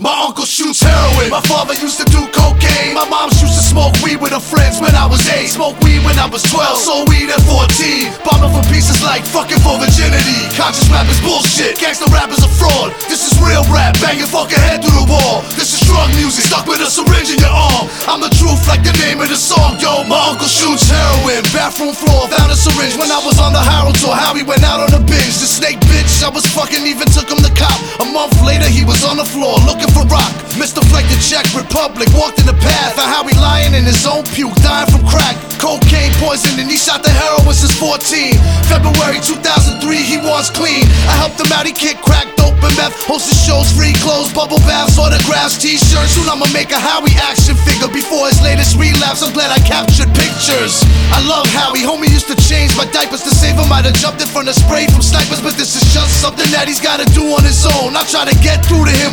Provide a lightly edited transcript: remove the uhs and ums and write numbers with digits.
My uncle shoots heroin. My father used to do cocaine. My mom used to smoke weed with her friends when I was 8. Smoked weed when I was 12, sold weed at 14. Bombing for pieces like fucking for virginity. Conscious rap is bullshit, gangsta rap is a fraud. This is real rap, bang your fucking head through the wall. This is drug music, stuck with a syringe in your arm. I'm the truth like the name of the song, yo. My uncle shoots heroin, bathroom floor, found a syringe. When I was on the Harold tour, Howie went out on a binge. The snake bitch I was fucking even took him to cop. A month later he was on the floor looking for rock. Mr. Fleck the Czech Republic walked in the path of Howie lying in his own puke, dying from crack. Cocaine poison and he shot the heroin since 14. February 2003 he was clean. I helped him out, he kicked crack, dope and meth. Hosted shows, free clothes, bubble baths, autographs, t-shirts. Soon I'ma make a Howie action figure. Before his latest relapse, I'm glad I captured pictures. I love Howie, homie used to change my diapers to save him. Might have jumped in front of spray from snipers, but this is just something that he's gotta do on his own. I try to get through to him